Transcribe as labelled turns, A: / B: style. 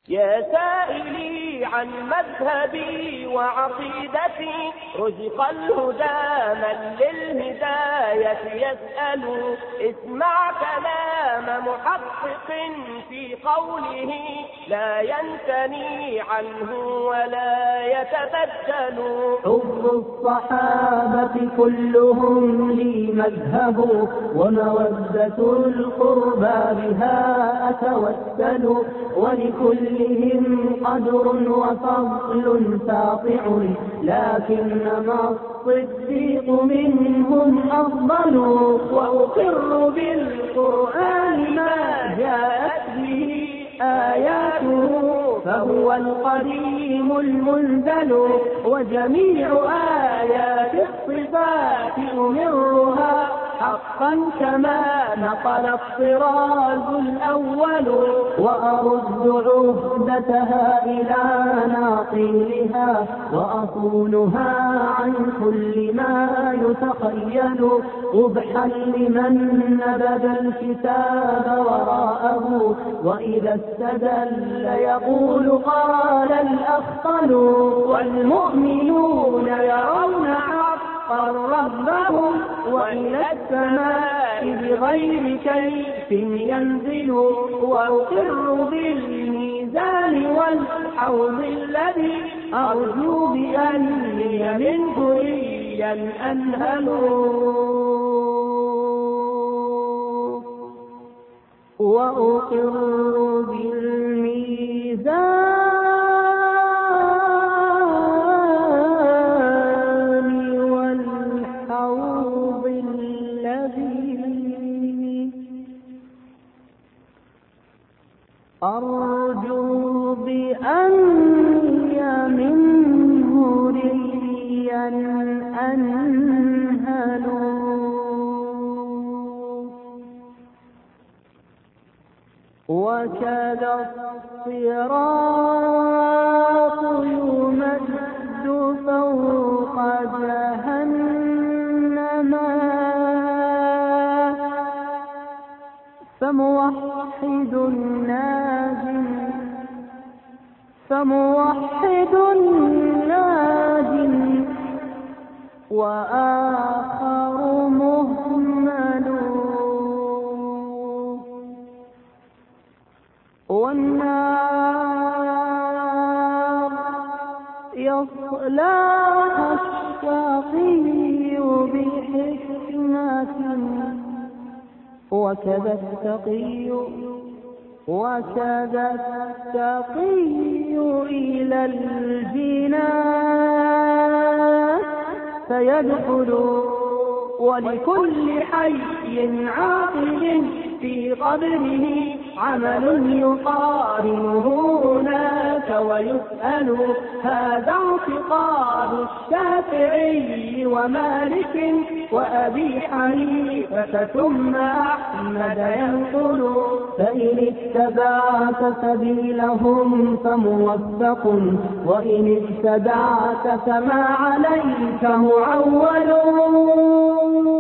A: يا سائلي عن مذهبي وعقيدتي، رزق الهدى من للهداية يسأل. اسمع كلام محقق في قوله، لا ينثني عنه ولا يتبدل.
B: حب الصحابة كلهم لي مذهب، ومودة القربى بها أتوسل. ولكلهم قدر وفضل ساطع، لكنما الصديق منهم أفضل. وأقر بالقرآن ما جاءت به آياته، فهو القديم المنزل. وجميع آيات الصفات أمرها حقا كما نقل الطراز الأول. وأرد عهدتها إلى ناقلها، وأصونها عن كل ما يتخيل. قبحا لمن نبذ الكتاب وراءه، وإذا استدل يقول قال الأخطل. والمؤمنون يرون حقا ربهم، وإلى السماء بغير كيف ينزل. وأقر بالميزان والحوض الذي أرجو بأني منه ريا أنهل. وأقر بالميزان والحوض الذي أرجو بأني منه ريا أنهل. وكذا الصراط يمد فوق جهنم، فموحد ناج وآخر مهمل. والنار يصلاها الشقي بحكمة، وكذا التقي إلى الجنان فيدخل. ولكل حي عاقل في قبره عمل يقارنه هناك ويسأل. هذا اعتقاد الشافعي ومالك وأبي حنيفة ثم أحمد ينقل. فإن اتبعت سبيلهم فموفق، وإن ابتدعت فما عليك معول.